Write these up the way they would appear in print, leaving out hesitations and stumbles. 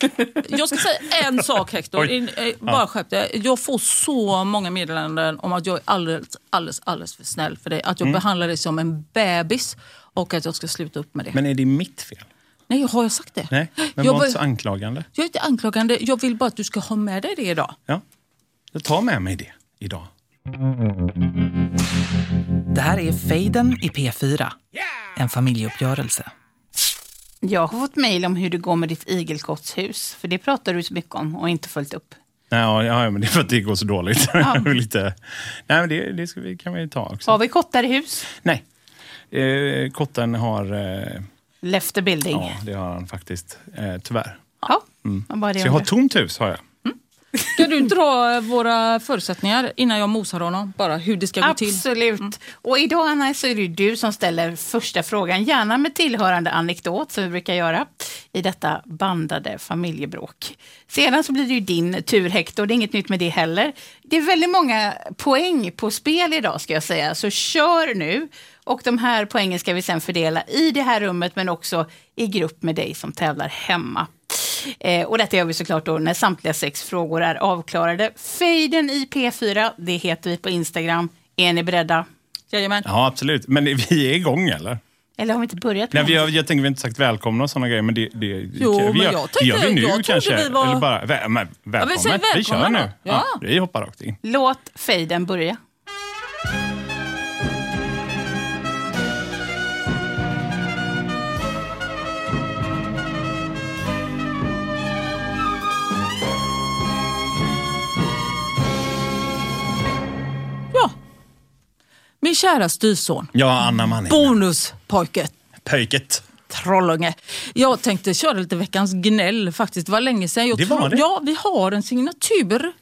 Jag ska säga en sak, Hector. Bara skärp dig. Jag får så många meddelanden om att jag är alldeles för snäll för dig. Att jag behandlar dig som en bebis och att jag ska sluta upp med det. Men är det mitt fel? Nej, har jag sagt det? Nej, men var inte så anklagande. Jag är inte anklagande. Jag vill bara att du ska ha med dig det idag. Ja, jag tar med mig det idag. Det här är Fejden i P4. En familjeuppgörelse. Jag har fått mejl om hur det går med ditt igelkottshus. För det pratar du så mycket om och inte följt upp. Ja, men det är för att det går så dåligt. Ja. Nej, men det kan vi ta också. Har vi kottar i hus? Nej, kotten har... Left the building. Ja, det har han faktiskt, tyvärr. Ja, bara det. Så jag har tomt hus, har jag. Ska du dra våra förutsättningar innan jag mosar honom? Bara hur det ska gå till? Absolut. Och idag, Anna, så är det du som ställer första frågan. Gärna med tillhörande anekdot, som vi brukar göra i detta bandade familjebråk. Sedan så blir det ju din tur, Hector. Det är inget nytt med det heller. Det är väldigt många poäng på spel idag, ska jag säga. Så kör nu. Och de här poängen ska vi sen fördela i det här rummet, men också i grupp med dig som tävlar hemma. Och detta gör vi såklart då när samtliga 6 frågor är avklarade. Fejden i P4, det heter vi på Instagram. Är ni beredda? Jajamän. Ja, absolut. Men vi är igång, eller? Eller har vi inte börjat? Nej, jag tänker vi har inte sagt välkomna och sådana grejer, men det gör vi nu kanske. Eller bara, välkommen. Vi kör nu. Ja. Vi hoppar rakt in. Låt fejden börja. Min kära styrson. Ja, Anna Manning. Bonuspojket. Pöjket. Trollunge. Jag tänkte köra lite veckans gnäll faktiskt. Det var länge sedan. Det var det? Ja, vi har en signatur.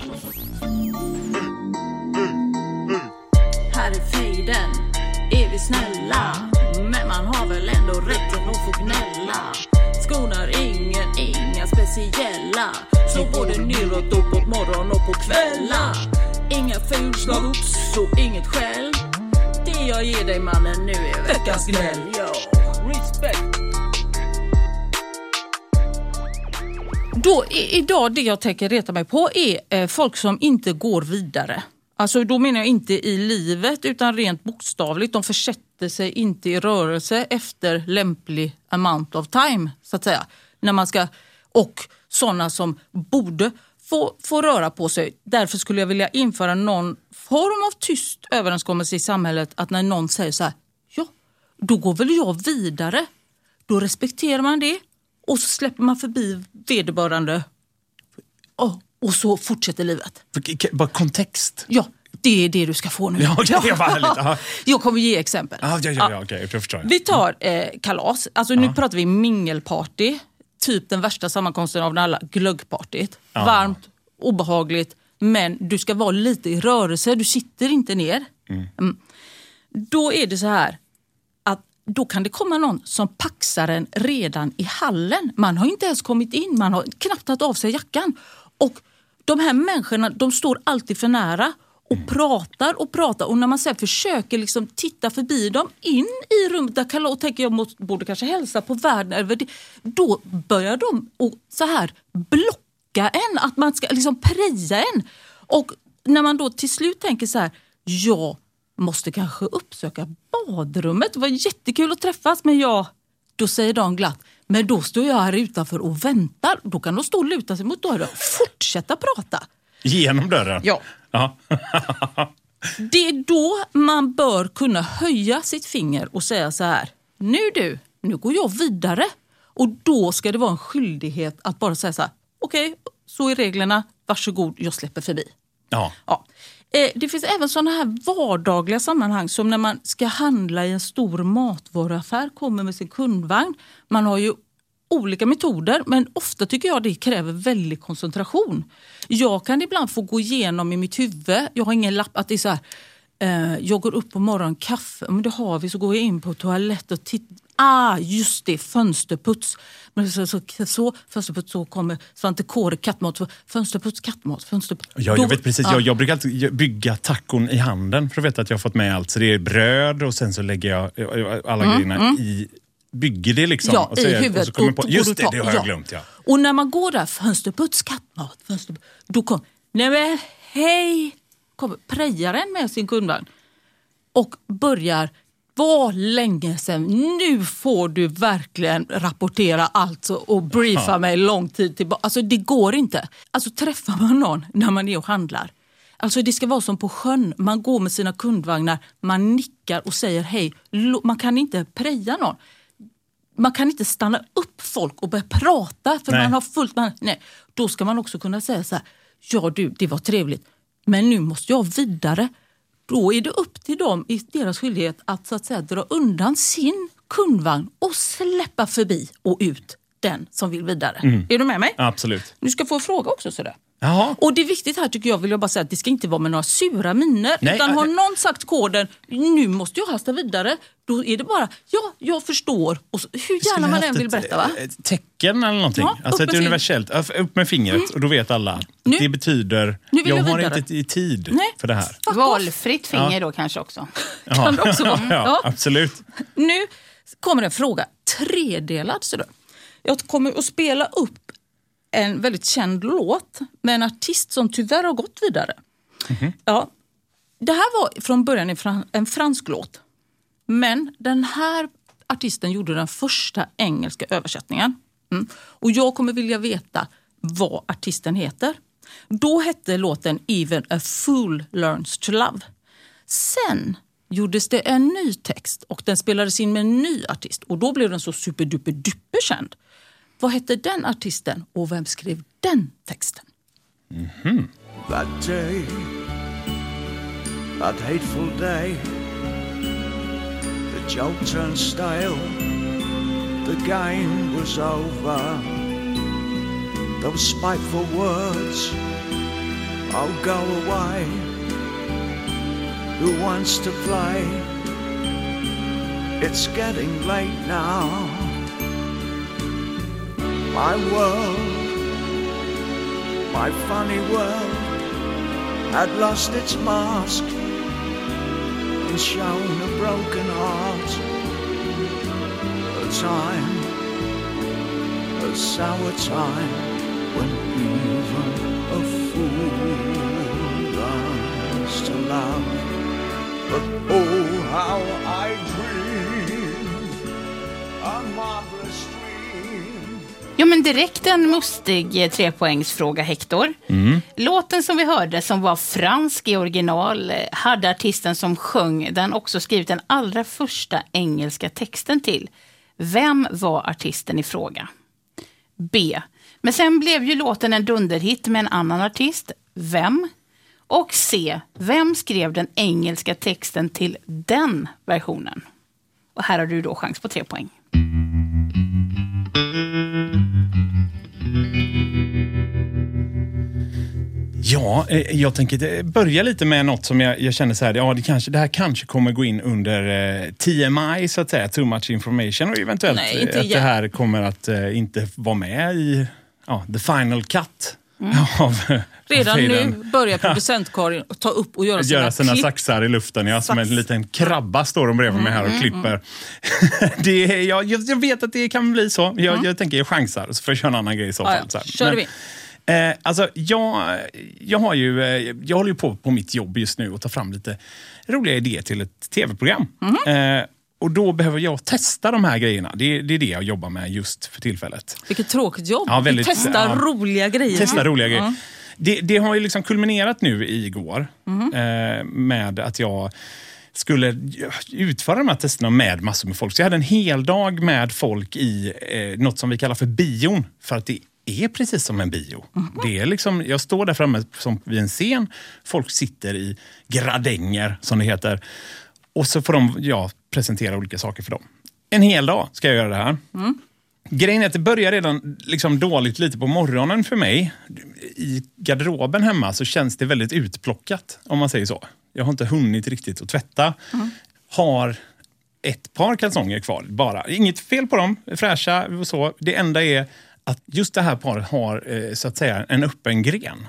Här i fejden är vi snälla, men man har väl ändå rätten att få gnälla. Skonar inga speciella, så både neråt, uppåt, morgon och på kvällar. Inga fulslag, ups och inget skäll. Det jag ger dig, mannen, nu är veckans gnäll. Yo, respect. Då idag det jag tänker reta mig på är folk som inte går vidare. Alltså då menar jag inte i livet utan rent bokstavligt. De försätter sig inte i rörelse efter lämplig amount of time, så att säga. När man ska, och sådana som borde få röra på sig. Därför skulle jag vilja införa någon form av tyst överenskommelse i samhället att när någon säger så här, ja, då går väl jag vidare. Då respekterar man det och så släpper man förbi vederbörande och så fortsätter livet. Bara kontext. Ja, det är det du ska få nu. Ja, det var härligt. Jag kommer ge exempel. Ja, okej, jag förstår. Vi tar kalas. Alltså nu pratar vi mingelparty. Typ den värsta sammankomsten av alla, glöggpartyt. Varmt, obehagligt, men du ska vara lite i rörelse. Du sitter inte ner. Då är det så här att då kan det komma någon som paxar en redan i hallen. Man har inte ens kommit in, man har knappt tagit av sig jackan. Och de här människorna, de står alltid för nära och pratar. Och när man sen försöker liksom titta förbi dem in i rummet där Kalas, tänker jag borde kanske hälsa på världen över det, då börjar de och så här blocka en, att man ska liksom preja en. Och när man då till slut tänker så här, jag måste kanske uppsöka badrummet, det var jättekul att träffas, men då säger de glatt, men då står jag här utanför och väntar. Då kan de stå och luta sig mot dörren och fortsätta prata. Genom dörren? Ja. Det är då man bör kunna höja sitt finger och säga så här, nu går jag vidare. Och då ska det vara en skyldighet att bara säga så här, okej, så är reglerna, varsågod, jag släpper förbi. Ja. Det finns även sådana här vardagliga sammanhang som när man ska handla i en stor matvaruaffär, kommer med sin kundvagn. Man har ju olika metoder, men ofta tycker jag det kräver väldigt koncentration. Jag kan ibland få gå igenom i mitt huvud, jag har ingen lapp, att det är så här, jag går upp på morgonen, kaffe, men det har vi, så går jag in på toalett och tittar. Just det, fönsterputs. Men så fönsterputs, så kommer Svante Kåre kattmat. Fönsterputs. Ja, jag vet precis. Jag brukar alltid bygga tacon i handen för att veta att jag har fått med allt. Så det är bröd och sen så lägger jag alla grejerna bygger det liksom. Ja, i huvudet. Och så kommer på, just det har jag glömt, ja. Och när man går där, fönsterputs, skattmat, då kommer, nej men hej, kommer prejaren med sin kundvagn och börjar, vad länge sedan, nu får du verkligen rapportera allt och briefa mig lång tid tillbaka. Alltså det går inte. Alltså träffar man någon när man är och handlar. Alltså det ska vara som på sjön. Man går med sina kundvagnar, man nickar och säger hej. Man kan inte preja någon. Man kan inte stanna upp folk och börja prata för man har fullt med. Nej, då ska man också kunna säga så här, ja du, det var trevligt, men nu måste jag vidare. Då är det upp till dem i deras skyldighet att så att säga dra undan sin kundvagn och släppa förbi och ut den som vill vidare. Är du med mig? Absolut. Du ska få en fråga också sådär. Jaha. Och det är viktigt här tycker jag, vill jag bara säga, att det ska inte vara med några sura miner. Utan har någon sagt koden, nu måste jag hasta vidare, då är det bara, ja, jag förstår. Och så, hur gärna man än vill berätta, va? Ett tecken eller någonting. Ja, alltså ett universellt, upp med fingret och då vet alla. Nu, det betyder, jag har inte i tid för det här. Valfritt finger då kanske också. Kan det också vara. Ja, absolut. Nu kommer en fråga, tredelad så då. Jag kommer att spela upp en väldigt känd låt med en artist som tyvärr har gått vidare. Ja, det här var från början en fransk låt. Men den här artisten gjorde den första engelska översättningen. Och jag kommer vilja veta vad artisten heter. Då hette låten Even a Fool Learns to Love. Sen gjordes det en ny text och den spelades in med en ny artist. Och då blev den så superduper känd. Vad hette den artisten och vem skrev den texten? That day, that hateful day, the joke turned stale, the game was over. Those spiteful words, oh go away. Who wants to play? It's getting late now. My world, my funny world, had lost its mask and shown a broken heart. A time, a sour time, when even a fool learns to love. But oh, how I dream a marvelous dream. Jo, men direkt en mustig 3-poängsfråga, Hector. Låten som vi hörde, som var fransk i original, hade artisten som sjöng den också skrivit den allra första engelska texten till. Vem var artisten i fråga? B. Men sen blev ju låten en dunderhit med en annan artist. Vem? Och C. Vem skrev den engelska texten till den versionen? Och här har du då chans på 3 poäng. Ja, jag tänker börja lite med något som jag känner så här, ja det här kanske kommer gå in under TMI så att säga, too much information, och eventuellt att det här kommer att inte vara med i the final cut av redan nu börjar producentkarin ta upp och göra sina saxar i luften, som en liten krabba står de bredvid mig här och klipper. Jag vet att det kan bli så. Jag tänker jag chansar, så får jag köra en annan grej i så fall. Ja, kör vi. Alltså, jag håller ju på mitt jobb just nu och tar fram lite roliga idéer till ett tv-program. Och då behöver jag testa de här grejerna. Det är det jag jobbar med just för tillfället. Vilket tråkigt jobb. Ja, väldigt, testa roliga grejer. Testa roliga grejer. Det har ju liksom kulminerat nu igår med att jag skulle utföra de här testerna med massor med folk. Så jag hade en hel dag med folk i något som vi kallar för bion. För att det är precis som en bio. Det är liksom, jag står där framme som vid en scen. Folk sitter i gradänger, som det heter. Och så får de presentera olika saker för dem. En hel dag ska jag göra det här. Grejen är att det börjar redan liksom dåligt lite på morgonen för mig. I garderoben hemma så känns det väldigt utplockat, om man säger så. Jag har inte hunnit riktigt att tvätta. Har ett par kalsonger kvar bara. Inget fel på dem, fräscha och så. Det enda är att just det här paret har så att säga en öppen gren.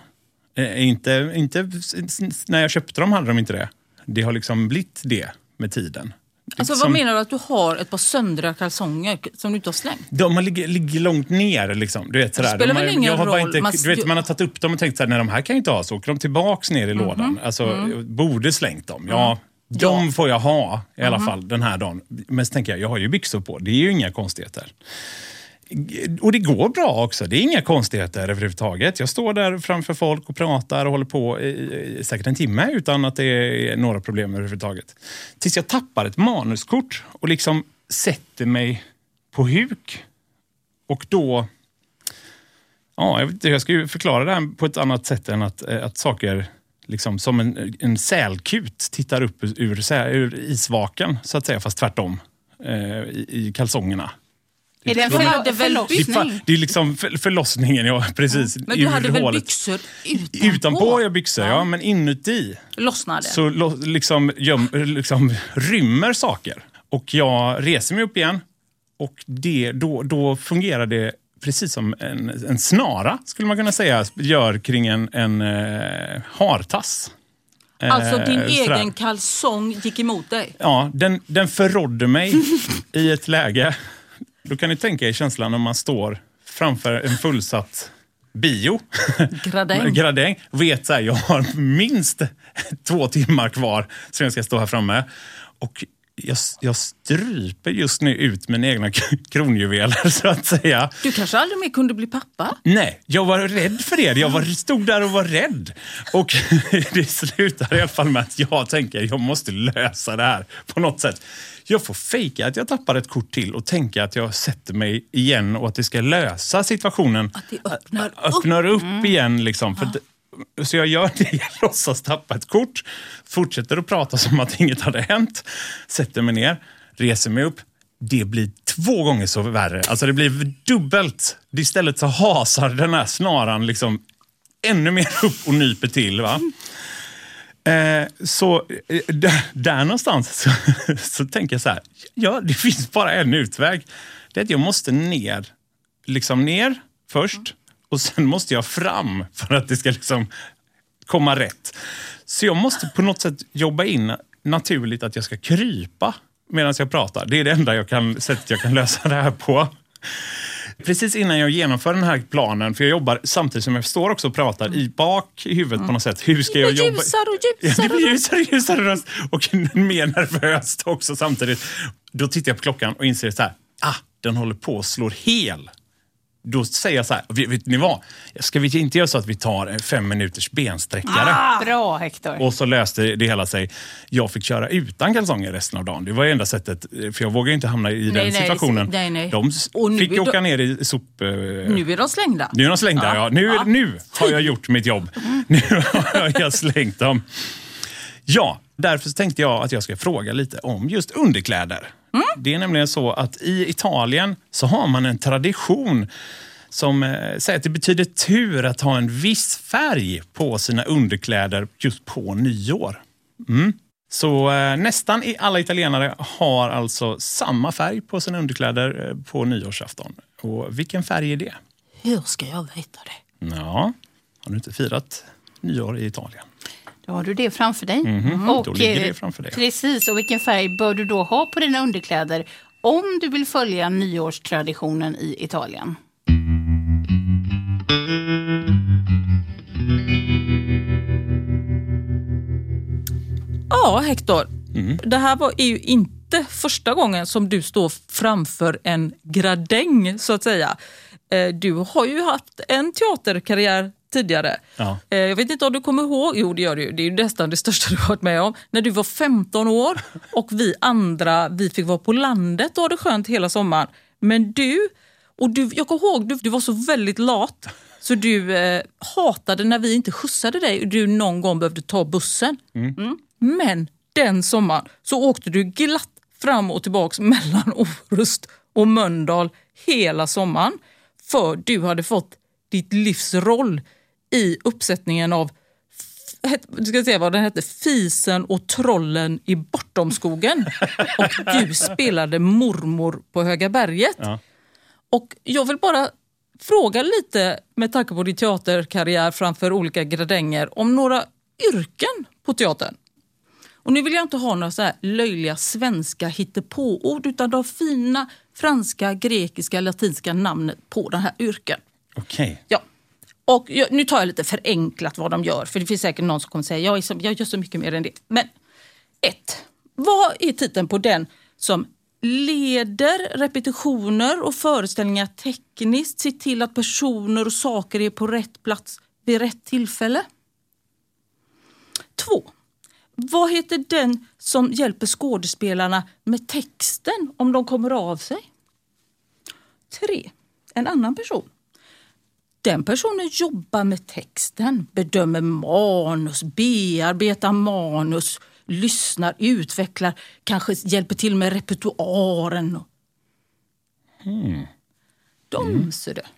Inte när jag köpte dem hade de inte det. Det har liksom blivit det med tiden. Alltså vad menar du att du har ett par söndriga kalsonger som du inte har slängt? De ligger långt ner liksom. Du vet, sådär. Det spelar väl ingen roll. Man har tagit upp dem och tänkt så här, nej, de här kan jag inte ha, så åker de tillbaks ner i lådan. Alltså, borde slängt dem. Ja, de får jag ha i alla fall den här dagen. Men så tänker jag har ju byxor på. Det är ju inga konstigheter. Och det går bra också. Det är inga konstigheter överhuvudtaget. Jag står där framför folk och pratar och håller på i säkert en timme utan att det är några problem överhuvudtaget. Tills jag tappar ett manuskort och liksom sätter mig på huk. Och då... Ja, jag vet inte, jag ska ju förklara det här på ett annat sätt än att saker liksom som en sälkut tittar upp ur isvaken, så att säga, fast tvärtom i kalsongerna. Är det en förlossning? Det är liksom förlossningen, ja, precis. Men du hade väl byxor utanpå? Utanpå har jag byxor, ja, men inuti lossnade. så liksom rymmer saker. Och jag reser mig upp igen och då fungerar det precis som en snara, skulle man kunna säga, gör kring en hartass. Alltså din egen kalsong gick emot dig? Ja, den förrådde mig i ett läge. Då kan ni tänka er känslan när man står framför en fullsatt bio. Gradäng. Vet så här, jag har minst 2 timmar kvar som jag ska stå här framme. Och jag stryper just nu ut mina egna kronjuveler, så att säga. Du kanske aldrig mer kunde bli pappa? Nej, jag var rädd för det. Jag stod där och var rädd. Och det slutar i alla fall med att jag tänker jag måste lösa det här på något sätt. Jag får fejka att jag tappar ett kort till och tänka att jag sätter mig igen och att det ska lösa situationen. Att det öppnar upp igen liksom. Så jag gör det, jag låtsas tappa ett kort, fortsätter att prata som att inget hade hänt, sätter mig ner, reser mig upp. Det blir 2 gånger så värre. Alltså det blir dubbelt. Istället så hasar den här snaran liksom ännu mer upp och nyper till, va? Så där någonstans så tänker jag så här, ja, det finns bara en utväg. Det är att jag måste ner först och sen måste jag fram för att det ska liksom komma rätt. Så jag måste på något sätt jobba in naturligt att jag ska krypa medan jag pratar. Det är det enda sättet jag kan lösa det här på. Precis innan jag genomför den här planen, för jag jobbar samtidigt som jag står också och pratar i huvudet på något sätt. Hur ska jag jobba? Det blir ljusare och mer nervöst också samtidigt. Då tittar jag på klockan och inser så här, den håller på att slå hel. Då säger jag så här, vet ni vad? Ska vi inte göra så att vi tar 5 minuters bensträckare? Bra, Hector. Och så löste det hela sig. Jag fick köra utan kalsonger resten av dagen. Det var enda sättet, för jag vågar inte hamna i den situationen. Nej. De fick åka ner i sop... Nu är de slängda. Nu är de slängda, ja. Nu har jag gjort mitt jobb. Nu har jag slängt dem. Ja, därför tänkte jag att jag ska fråga lite om just underkläder. Det är nämligen så att i Italien så har man en tradition som säger att det betyder tur att ha en viss färg på sina underkläder just på nyår. Så nästan alla italienare har alltså samma färg på sina underkläder på nyårsafton. Och vilken färg är det? Hur ska jag veta det? Ja, har du inte firat nyår i Italien? Då har du det framför dig. Och då ligger det framför dig. Precis, och vilken färg bör du då ha på dina underkläder om du vill följa nyårstraditionen i Italien? Ja, Hector. Det här är ju inte första gången som du står framför en gradäng, så att säga. Du har ju haft en teaterkarriär tidigare. Ja. Jag vet inte om du kommer ihåg. Jo, det gör du. Det är ju nästan det största du har varit med om. När du var 15 år och vi fick vara på landet och hade skönt hela sommaren. Men jag kommer ihåg, du var så väldigt lat. Så du hatade när vi inte skjutsade dig och du någon gång behövde ta bussen. Men den sommaren så åkte du glatt fram och tillbaks mellan Orust och Mölndal hela sommaren. För du hade fått ditt livsroll i uppsättningen av, du ska se vad den hette, Fisen och trollen i Bortomskogen. Och du spelade mormor på Höga berget. Ja. Och jag vill bara fråga lite, med tanke på din teaterkarriär framför olika gradänger, om några yrken på teatern. Och nu vill jag inte ha några så här löjliga svenska hittepåord utan de fina franska, grekiska, latinska namnet på den här yrken. Okej. Ja. Och nu tar jag lite förenklat vad de gör. För det finns säkert någon som kommer säga jag gör så mycket mer än det. Men 1. Vad är titeln på den som leder repetitioner och föreställningar tekniskt, ser till att personer och saker är på rätt plats vid rätt tillfälle? 2. Vad heter den som hjälper skådespelarna med texten om de kommer av sig? 3. En annan person. Den personen jobbar med texten, bedömer manus, bearbetar manus, lyssnar, utvecklar, kanske hjälper till med repertoaren. De ser det.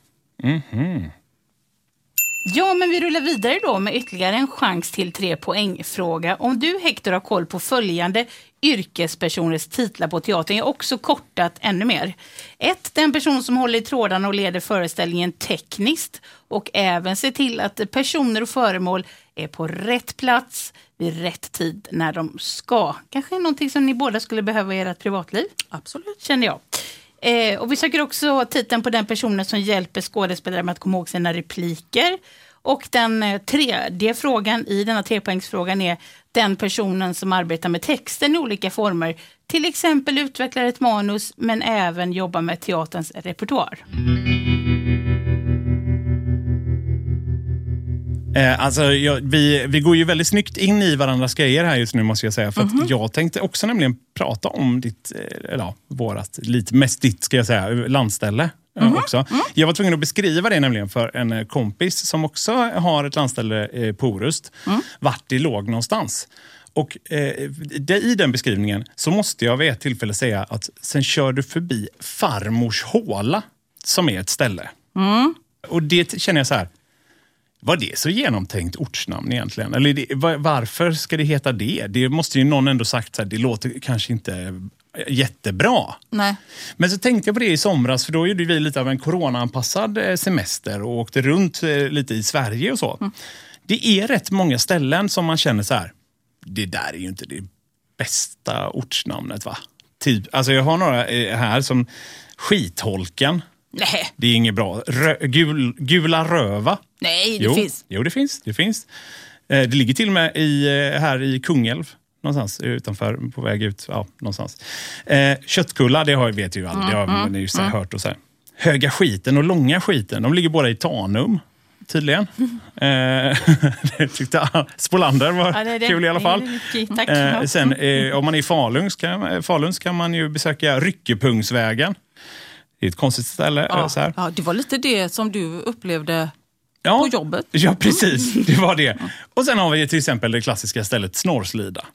Ja, men vi rullar vidare då med ytterligare en chans till 3 poäng-fråga. Om du, Hector, har koll på följande yrkespersoners titlar på teatern, jag har också kortat ännu mer. 1. Den person som håller i trådarna och leder föreställningen tekniskt och även ser till att personer och föremål är på rätt plats vid rätt tid när de ska. Kanske någonting som ni båda skulle behöva i ert privatliv. Absolut. Känner jag. Och vi söker också titeln på den personen som hjälper skådespelare med att komma ihåg sina repliker. Och den 3:e frågan i denna 3-poängsfrågan är den personen som arbetar med texten i olika former. Till exempel utvecklar ett manus men även jobbar med teaterns repertoar. Alltså, vi går ju väldigt snyggt in i varandras grejer här just nu, måste jag säga. För att jag tänkte också nämligen prata om ditt ska jag säga, landställe också. Jag var tvungen att beskriva det nämligen för en kompis som också har ett landställe på Orust. Vart det låg någonstans. Och i den beskrivningen så måste jag vid ett tillfälle säga att sen kör du förbi Farmors håla som är ett ställe. Och det känner jag så här. Var det så genomtänkt ortsnamn egentligen? Eller varför ska det heta det? Det måste ju någon ändå sagt så här, det låter kanske inte jättebra. Nej. Men så tänkte jag på det i somras, för då gjorde vi lite av en coronaanpassad semester och åkte runt lite i Sverige och så. Det är rätt många ställen som man känner så här, det där är ju inte det bästa ortsnamnet, va? Typ, alltså jag har några här som Skitholken. Nej. Det är inget bra. Gula Röva. Nej, det finns. Jo, det finns. Det ligger till och med här i Kungälv. Någonstans utanför, på väg ut. Ja, någonstans. Köttkulla, det vet ju alla. Det har man ju hört och så här. Höga Skiten och Långa Skiten. De ligger båda i Tanum, tydligen. Det tyckte Spolander var kul i alla fall. Tack. Sen, om man är i Falun kan man ju besöka Ryckepungsvägen. Det är ett konstigt ställe. Ja, så här. ja, det var lite det som du upplevde på jobbet. Ja, precis. Det var det. Och sen har vi till exempel det klassiska stället Snorrslida.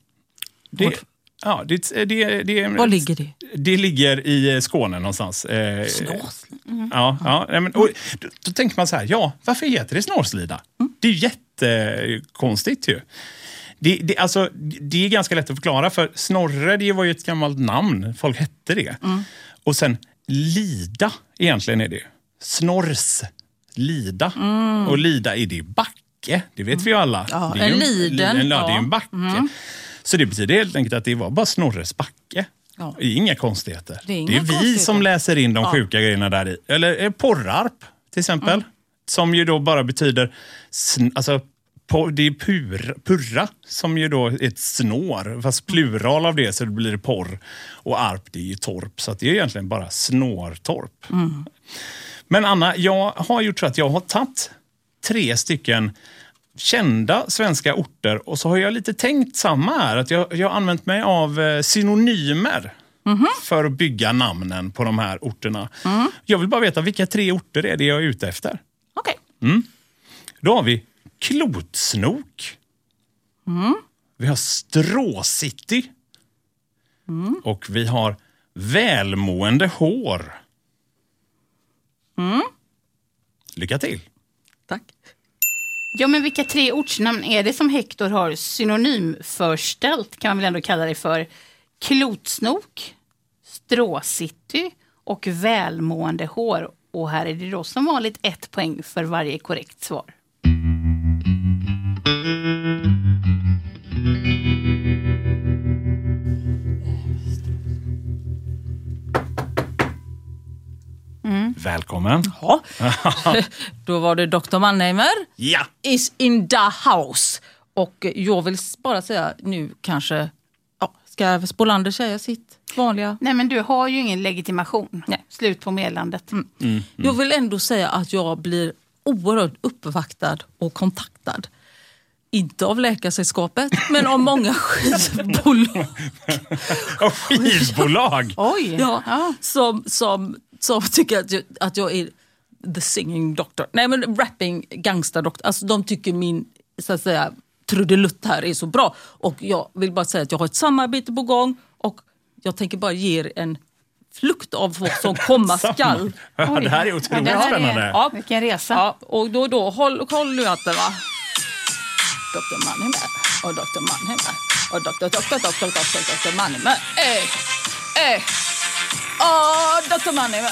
Var ligger det? Det ligger i Skåne någonstans. Då tänker man så här, varför heter det Snorrslida? Det är ju jättekonstigt ju. Det är ganska lätt att förklara, för Snorre, det var ju ett gammalt namn. Folk hette det. Och sen Lida, egentligen är det. Snorrs Lida. Och Lida är det backe. Det vet vi ju alla. Ja, det är en liden. Det är en backe. Så det betyder helt enkelt att det var bara Snorres backe. Ja. Det är inga konstigheter. Det är vi konstigheter. Som läser in de sjuka grejerna där i. Eller Porrarp till exempel. Som ju då bara betyder... det är purra som ju då är ett snår. Fast plural av det så det blir porr. Och arp, det är ju torp. Så att det är egentligen bara snårtorp. Men Anna, jag har gjort så att jag har tagit 3 stycken kända svenska orter. Och så har jag lite tänkt samma här. Att jag har använt mig av synonymer för att bygga namnen på de här orterna. Jag vill bara veta vilka 3 orter är det jag är ute efter. Okej. Då har vi Klotsnok. Vi har Stråcity. Och vi har Välmående hår. Lycka till. Tack. Ja, men vilka 3 ortsnamn är det som Hector har synonymförställt, kan man väl ändå kalla det för? Klotsnok, Stråcity och Välmående hår. Och här är det då som vanligt 1 poäng för varje korrekt svar. Välkommen. Ja. Då var det Dr. Mannheimer is in the house. Och jag vill bara säga nu kanske, ska Spolander säga sitt vanliga? Nej, men du har ju ingen legitimation. Nej. Slut på medlandet. Jag vill ändå säga att jag blir oerhört uppvaktad och kontaktad. Inte av Läkarsällskapet, men av många skivbolag. Skivbolag? Oj! Ja. Som tycker att jag är the singing doctor. Nej, men rapping gangster doctor. Alltså de tycker min, så att säga, trudelutt här är så bra. Och jag vill bara säga att jag har ett samarbete på gång. Och jag tänker bara ge er en flukt av vad som komma skall. Ja, det här är otroligt spännande. Ja, vilken resa. Ja, och då håll nu hatten, va? Dr. Mannheimer och Dr. Mannheimer och Dr. Mannheimer. Dr. Mannheimer.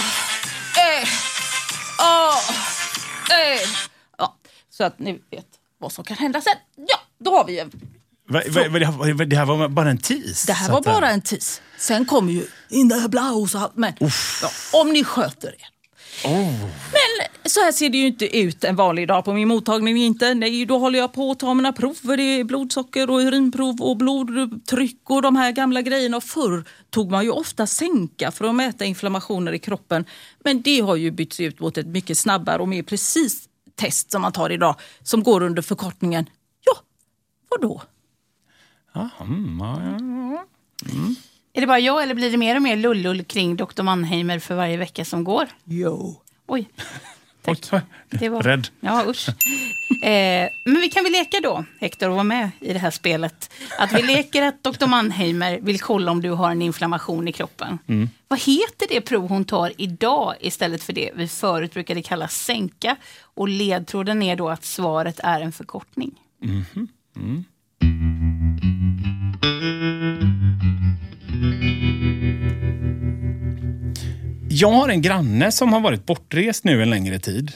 Ja, så att ni vet vad som kan hända sen. Ja, då har vi ju. Det här var bara en tease. Det här var bara en tease. Sen kommer ju in the blouse och allt. Men om ni sköter er. Men så här ser det ju inte ut en vanlig dag på min mottagning. Inte. Nej, då håller jag på att ta mina prover. Det är blodsocker och urinprov och blodtryck och de här gamla grejerna. Och förr tog man ju ofta sänka för att mäta inflammationer i kroppen. Men det har ju bytts ut mot ett mycket snabbare och mer precis test som man tar idag. Som går under förkortningen. Ja, vadå? Är det bara jag eller blir det mer och mer lullull kring Dr. Mannheimer för varje vecka som går? Jo. Oj. Tack. Det var... Rädd. Ja, usch. Men vi kan väl leka då, Hector, och vara med i det här spelet. Att vi leker att Dr. Mannheimer vill kolla om du har en inflammation i kroppen. Vad heter det prov hon tar idag istället för det vi förut brukade kalla sänka? Och ledtråden är då att svaret är en förkortning. Jag har en granne som har varit bortrest nu en längre tid.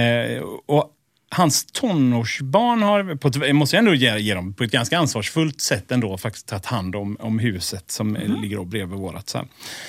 Och hans tonårsbarn har, måste jag ändå ge dem på ett ganska ansvarsfullt sätt ändå faktiskt tagit hand om huset som ligger då bredvid vårat. Så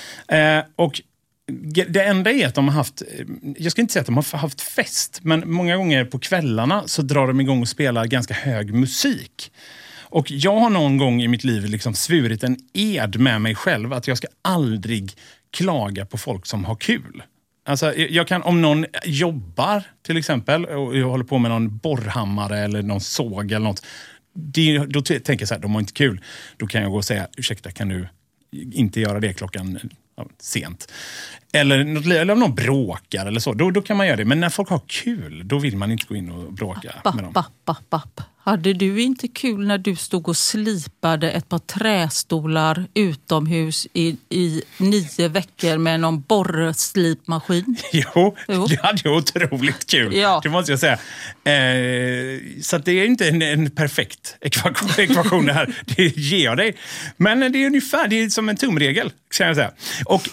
och det enda är att de har haft, jag ska inte säga att de har haft fest, men många gånger på kvällarna så drar de igång och spelar ganska hög musik. Och jag har någon gång i mitt liv liksom svurit en ed med mig själv att jag ska aldrig klaga på folk som har kul. Alltså jag kan, om någon jobbar till exempel och jag håller på med någon borrhammare eller någon såg eller något, då tänker jag så här, de har inte kul. Då kan jag gå och säga, ursäkta, kan du inte göra det klockan sent? Eller om någon bråkar eller så, då kan man göra det. Men när folk har kul, då vill man inte gå in och bråka med dem. Hade du inte kul när du stod och slipade ett par trästolar utomhus i 9 veckor med någon borrslipmaskin? Jo, det hade jag otroligt kul. Ja. Det måste jag säga. Så att det är inte en perfekt ekvation det här. Det ger jag dig. Men det är ungefär, det är som en tumregel, kan jag säga. Och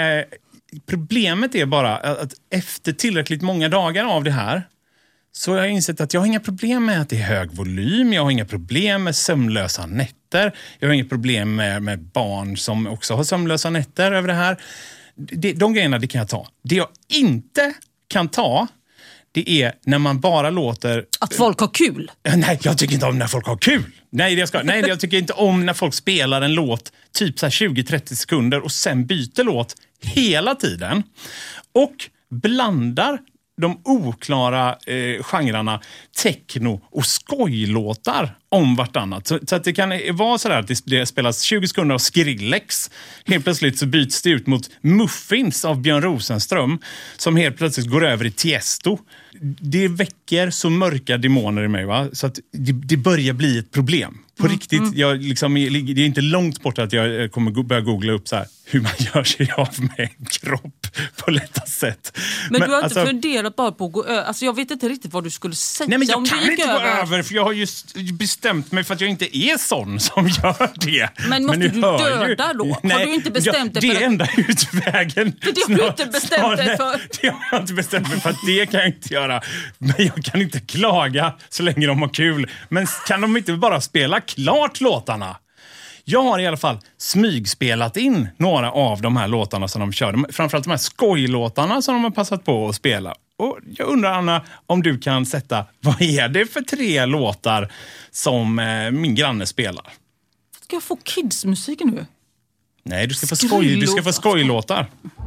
problemet är bara att efter tillräckligt många dagar av det här så har jag insett att jag har inga problem med att det är hög volym. Jag har inga problem med sömnlösa nätter. Jag har inga problem med barn som också har sömnlösa nätter över det här. De grejerna, det kan jag ta. Det jag inte kan ta, det är när man bara låter... Att folk har kul? Nej, jag tycker inte om när folk har kul. Nej, jag tycker inte om när folk spelar en låt typ så här 20-30 sekunder och sen byter låt hela tiden. Och blandar de oklara genrerna techno och skojlåtar om vartannat. Så att det kan vara så där att det spelas 20 sekunder av Skrillex. Helt plötsligt så byts det ut mot Muffins av Björn Rosenström som helt plötsligt går över i Tiesto. Det väcker så mörka demoner i mig, va? Så att det börjar bli ett problem. På riktigt, det är inte långt bort att jag kommer börja googla upp så här, hur man gör sig av med en kropp på lätta sätt. Men du har inte funderat bara på att gå över? Alltså jag vet inte riktigt vad du skulle säga. Nej, men jag kan inte gå över för jag har just bestämt mig för att jag inte är sån som gör det. Men måste du döda då? Nej, har du inte bestämt dig för det är enda utvägen. Det har du inte bestämt dig för. Det har jag inte bestämt mig för att det kan jag inte göra. Men jag kan inte klaga så länge de har kul. Men kan de inte bara spela klart låtarna? Jag har i alla fall smygspelat in några av de här låtarna som de kör. Framförallt de här skojlåtarna som de har passat på att spela. Och jag undrar, Anna, om du kan sätta, vad är det för 3 låtar som min granne spelar? Ska jag få kidsmusik nu? Nej, du ska få skojlåtar.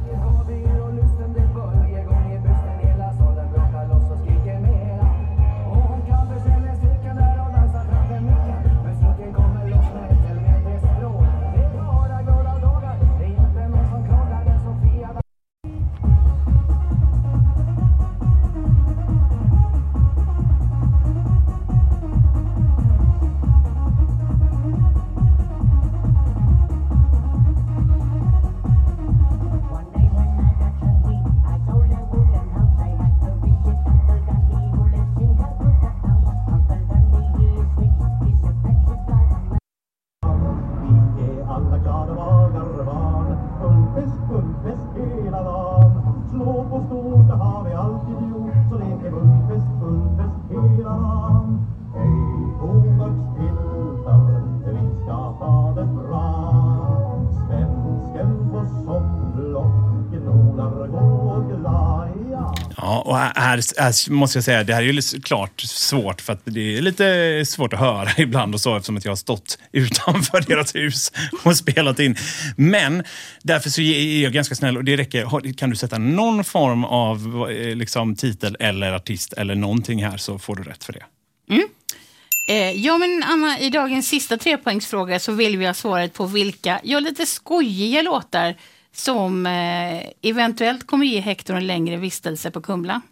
Ja, och här måste jag säga, det här är ju klart svårt för att det är lite svårt att höra ibland och så, eftersom att jag har stått utanför deras hus och spelat in. Men därför så är jag ganska snäll och det räcker. Kan du sätta någon form av liksom, titel eller artist eller någonting här så får du rätt för det. Ja, men Anna, i dagens sista 3-poängsfråga så vill vi ha svaret på vilka lite skojiga låtar som eventuellt kommer ge Hector en längre vistelse på Kumla.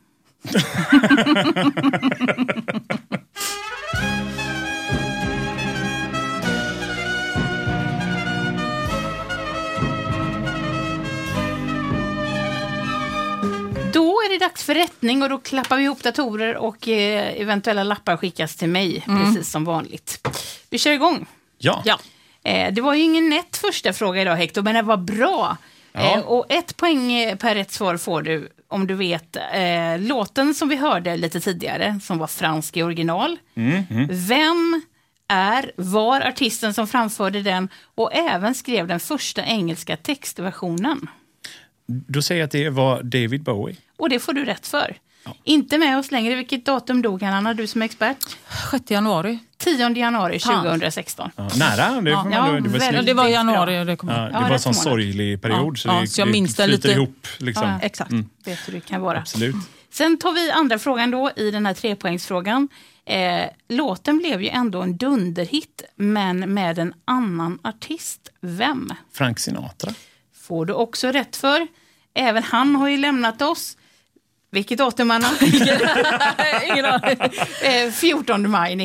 Då är det dags för rättning och då klappar vi ihop datorer och eventuella lappar skickas till mig, precis som vanligt. Vi kör igång. Ja. Det var ju ingen nätt första fråga idag, Hector, men det var bra. Ja. Och 1 poäng per rätt svar får du om du vet låten som vi hörde lite tidigare, som var fransk i original. Vem var artisten som framförde den och även skrev den första engelska textversionen? Då säger jag att det var David Bowie. Och det får du rätt för. Ja. Inte med oss längre. Vilket datum dog han, Anna, du som är expert? 6 januari. 10 januari 2016. Ja, nära, det var januari. Det var en sån sorglig period. Så jag minns det lite ihop. Liksom. Ja, exakt. Vet hur det kan vara. Absolut. Sen tar vi andra frågan då i den här 3-poängsfrågan. Låten blev ju ändå en dunderhit, men med en annan artist. Vem? Frank Sinatra. Får du också rätt för. Även han har ju lämnat oss. Vilket datum, Anna? Ingen aning. 14 maj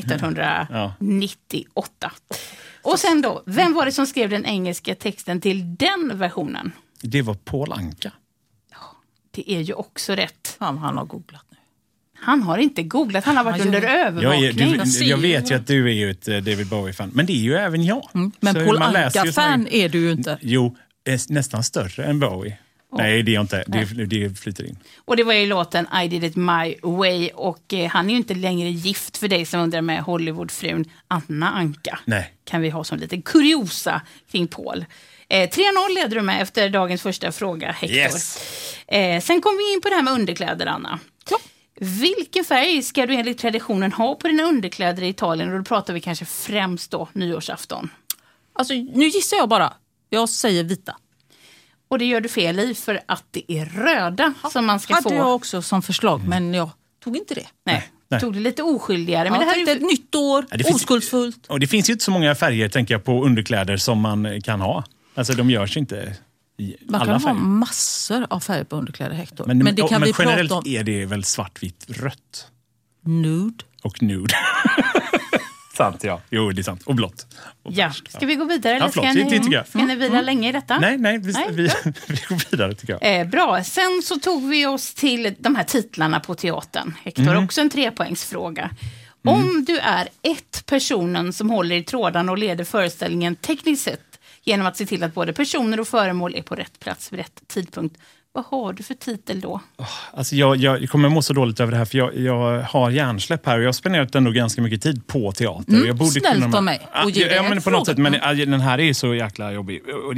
1998. Och sen då, vem var det som skrev den engelska texten till den versionen? Det var Paul Anka. Ja, det är ju också rätt. Han har googlat nu. Han har inte googlat, han har varit under övervakning. Jag vet ju att du är ju ett David Bowie-fan, men det är ju även jag. Men Paul Anka-fan är du ju inte. Jo, nästan större än Bowie. Nej, det är inte. Det flyter in. Och det var ju låten I Did It My Way. Och han är ju inte längre gift, för dig som undrar, med Hollywoodfrun Anna Anka. Nej. Kan vi ha som lite kuriosa kring Paul. 3-0 leder du med efter dagens första fråga, Hector. Yes. Sen kom vi in på det här med underkläder, Anna. Ja. Vilken färg ska du enligt traditionen ha på dina underkläder i Italien? Och då pratar vi kanske främst då nyårsafton. Alltså, nu gissar jag bara. Jag säger vita. Och det gör du fel i, för att det är röda som man ska få. Hade jag också som förslag, men jag tog inte det. Nej. Tog det lite oskyldigare. Men det här är ett nytt år, oskuldsfullt. Och det finns ju inte så många färger, tänker jag, på underkläder som man kan ha. Alltså de görs inte i man alla kan färger. Ha massor av färger på underkläder, Hector. Men det kan men vi generellt prata om. Är det väl svart, vitt, rött? Nude. Och nude. Sant, ja. Jo, det är sant. Och blått. Ja. Ska vi gå vidare? Eller ska ni vila länge i detta? Nej, vi går vidare, tycker jag. Bra. Sen så tog vi oss till de här titlarna på teatern. Hector, också en 3-poängsfråga. Om du är personen som håller i trådarna och leder föreställningen tekniskt sett genom att se till att både personer och föremål är på rätt plats vid rätt tidpunkt, Vad har du för titel då? Alltså jag kommer må så dåligt över det här, för jag har hjärnsläpp här och jag har spenderat ändå ganska mycket tid på teater. Jag borde snällt av mig och ge men på något sätt, men den här är så jäkla jobbig. Och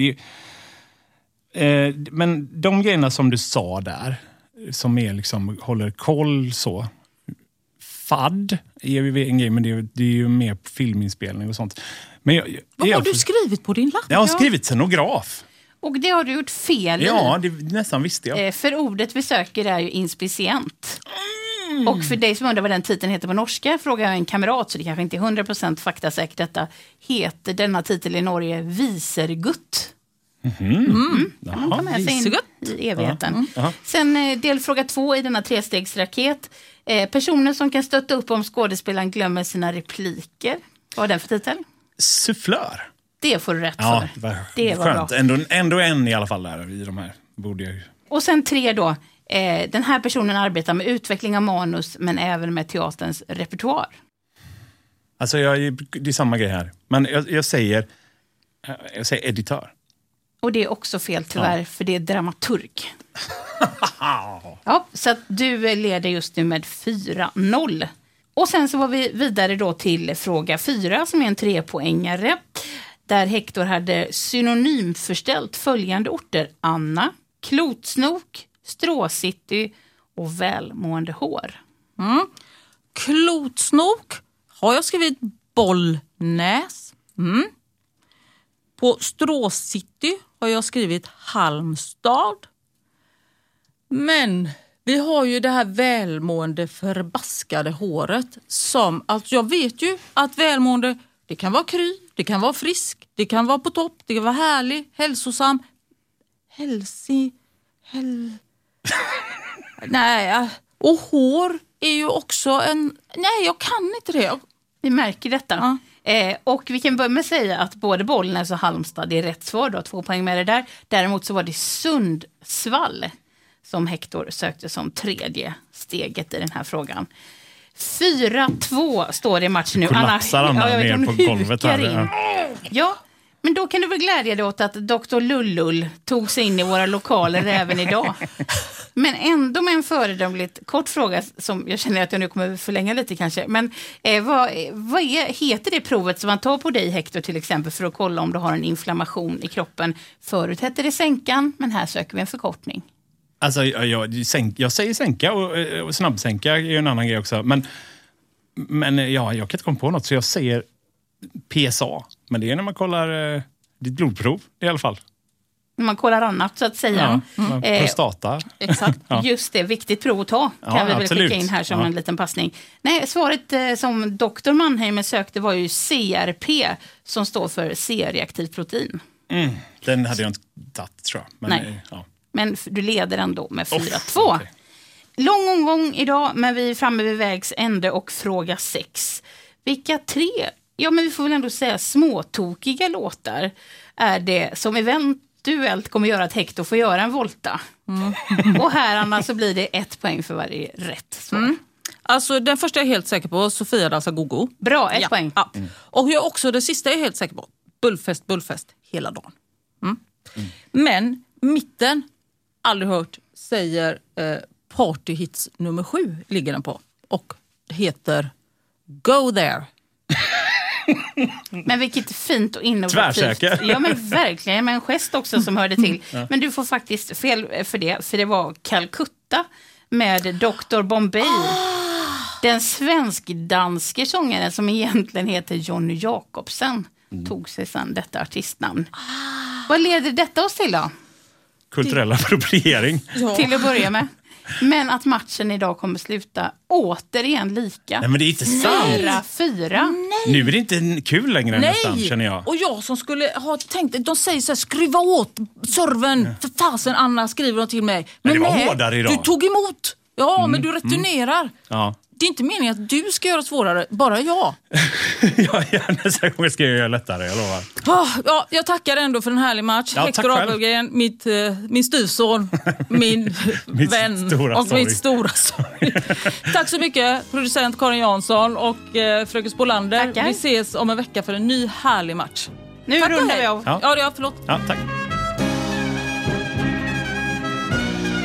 men de grejerna som du sa där, som är liksom håller koll så. FAD är ju en grej, men det är ju mer på filminspelning och sånt. Men vad har du skrivit på din lapp? Jag har skrivit scenograf. Och det har du gjort fel i. Ja, det nästan visste jag. För ordet vi söker är ju inspicient. Och för dig som undrar vad den titeln heter på norska, frågar jag en kamrat, så det kanske inte är 100% faktasäkert detta, heter denna titel i Norge visergutt. Kan man ta med sig in i evigheten. Sen delfråga 2 i denna 3-stegsraket. Personer som kan stötta upp om skådespelaren glömmer sina repliker. Vad är den för titel? Sufflör. Det får du rätt för. Det var skönt. Bra. Ändå en i alla fall där i de här. Borde jag ju. Och sen 3 då. Den här personen arbetar med utveckling av manus, men även med teaterns repertoar. Alltså det är samma grej här. Men jag säger editör. Och det är också fel tyvärr, för det är dramaturg. Ja, så att du leder just nu med 4-0. Och sen så var vi vidare då till fråga 4 som är en 3-poängare. Där Hector hade synonymförställt följande orter: Anna, Klotsnok, Stråcity och välmående hår. Klotsnok har jag skrivit Bollnäs. På Stråcity har jag skrivit Halmstad. Men vi har ju det här välmående förbaskade håret som, alltså jag vet ju att välmående, det kan vara kry, det kan vara frisk, det kan vara på topp, det kan vara härlig, hälsosam, nej, och hår är ju också nej, jag kan inte det. Vi märker detta. Och vi kan börja med att säga att både Bollnäs och Halmstad är rätt svar. Du har 2 poäng med det där. Däremot så var det Sundsvall som Hector sökte som 3:e steget i den här frågan. 4-2 står det i matchen nu. Kollapsar Anna ner på golvet här. Ja, men då kan du väl glädja dig åt att Dr. Lullull tog sig in i våra lokaler även idag. Men ändå med en föredömligt kort fråga som jag känner att jag nu kommer förlänga lite kanske. Men vad heter det provet som man tar på dig, Hector, till exempel, för att kolla om du har en inflammation i kroppen? Förut hette det sänkan, men här söker vi en förkortning. Alltså jag säger sänka och snabbsänka är ju en annan grej också. Men jag kan inte komma på något, så jag säger PSA. Men det är när man kollar ditt blodprov i alla fall. Man kollar annat så att säga. Prostata. Exakt, just det, viktigt prov att ta kan vi väl skicka in här som en liten passning. Nej, svaret som Dr. Mannheimer sökte var ju CRP, som står för C-reaktivt protein. Den hade jag inte tagit, tror jag. Men, nej. Men du leder ändå med 4-2. Okay. Lång omgång idag, men vi är framme vid vägs ände och fråga 6. Vilka 3, men vi får väl ändå säga småtokiga låtar är det som eventuellt kommer göra att Hector får göra en volta? Och här, Anna, så blir det 1 poäng för varje rätt svar. Alltså den första är jag helt säker på, Sofia dansar gogo. Bra, 1 poäng. Ja. Och jag också, det sista är jag helt säker på, bullfest hela dagen. Men mitten, aldrig hört, säger partyhits nummer 7 ligger den på. Och heter Go There. Men vilket fint och innovativt. Tvärsäker. Ja, men verkligen, med en gest också som hörde till. Men du får faktiskt fel för det, för det var Calcutta med Dr. Bombay. Den svensk-danske sångaren som egentligen heter Johnny Jacobsen tog sig sedan detta artistnamn. Vad leder detta oss till då? Kulturell appropriering. Till att börja med. Men att matchen idag kommer sluta återigen lika. Nej, men det är inte sant. 4-4. Nu är det inte kul längre nästan, känner jag. Och jag som skulle ha tänkt, de säger så här, skruva åt serven. För fasen, Anna skriver de till mig. Men det var hårdare idag. Du tog emot. Ja, men du returnerar. Ja. Det är inte meningen att du ska göra svårare, bara jag. Nästa gång ska jag göra lättare, jag lovar. Ja, jag tackar ändå för en härlig match. Ja, Hector Apelgren, min styvson, min vän och mitt stora sorg. Tack så mycket, producent Karin Jansson och fröken Spolander. Tackar. Vi ses om en vecka för en ny härlig match. Nu rundar vi av. Ja, förlåt. Ja, tack.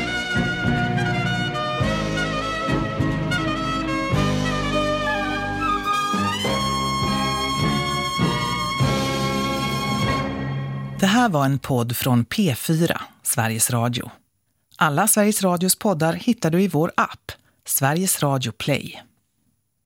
Det här var en podd från P4, Sveriges Radio. Alla Sveriges Radios poddar hittar du i vår app, Sveriges Radio Play.